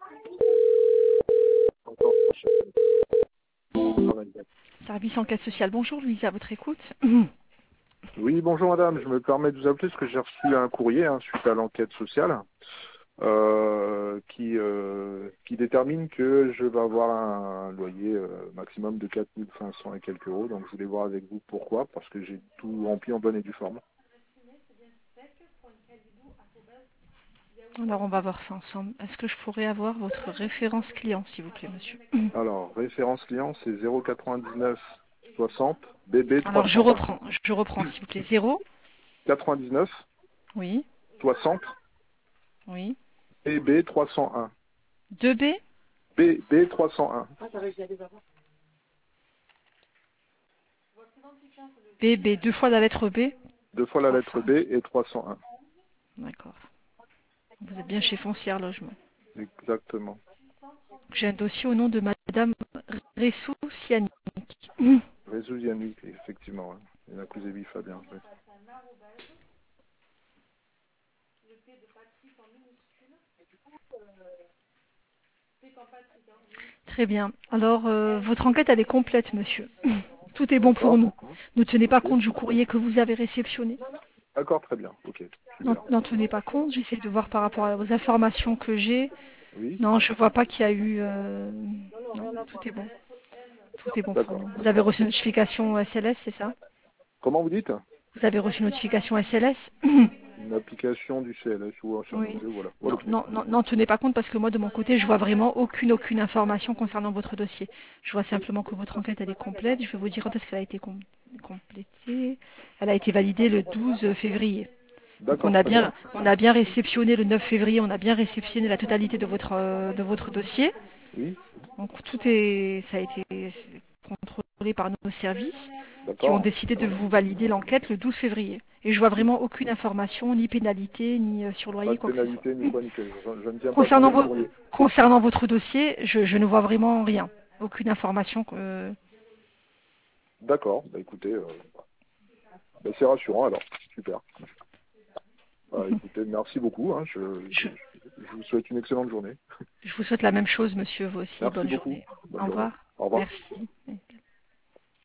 Service enquête sociale. Bonjour Louise, à votre écoute. Oui, bonjour madame, je me permets de vous appeler parce que j'ai reçu un courrier suite à l'enquête sociale qui détermine que je vais avoir un loyer maximum de 4500 et quelques euros. Donc je voulais voir avec vous pourquoi, parce que j'ai tout rempli en bonne et due forme. Alors on va voir ça ensemble. Est-ce que je pourrais avoir votre référence client, s'il vous plaît, monsieur? Alors, référence client, c'est 099 60 BB Alors je 301. reprends, s'il vous plaît. 0, 99 oui, 60 oui. BB 301. 2B, BB 301. BB, deux fois la lettre B. Deux fois la lettre 300. B et 301. D'accord. Vous êtes bien chez Foncière Logement. Exactement. J'ai un dossier au nom de Madame Ressou Siani. Réseau Yannick, effectivement. Ouais. Il a accusé Fabien. Ouais. Très bien. Alors, votre enquête, elle est complète, monsieur. Tout est bon pour D'accord. nous. Ne tenez pas Ok. compte du courrier que vous avez réceptionné. D'accord, très bien. Ok, super. N'en tenez pas compte. J'essaie de voir par rapport aux informations que j'ai. Oui. Non, je vois pas qu'il y a eu... Non, tout est bon. Tout est bon pour D'accord. nous. Vous avez reçu une notification SLS, c'est ça? Comment vous dites? Vous avez reçu une notification SLS? Une application du CLS ou un Oui. chargé, voilà. Voilà, Non, ok. non, non, n'en tenez pas compte parce que moi, de mon côté, je vois vraiment aucune information concernant votre dossier. Je vois simplement que votre enquête, elle est complète. Je vais vous dire quand est-ce qu'elle a été complétée. Elle a été validée le 12 février. Donc D'accord, très bien. on a bien réceptionné le 9 février, on a bien réceptionné la totalité de votre dossier. Oui. Donc ça a été contrôlé par nos services qui ont D'accord. décidé de vous valider l'enquête le 12 février. Et je vois vraiment aucune information, ni pénalité, ni Pas surloyer, de quoi que ce soit. pénalité ni quoi ni que. Je ne tiens pas compte Concernant, du courrier. concernant votre dossier, je ne vois vraiment rien. Aucune information. D'accord. Bah écoutez, c'est rassurant alors. Super. Bah écoutez, merci beaucoup. Je, Je vous souhaite une excellente journée. je vous souhaite la même chose, monsieur, vous aussi. Merci Bonne beaucoup. journée. Au Bonne journée. revoir. Au revoir. Merci.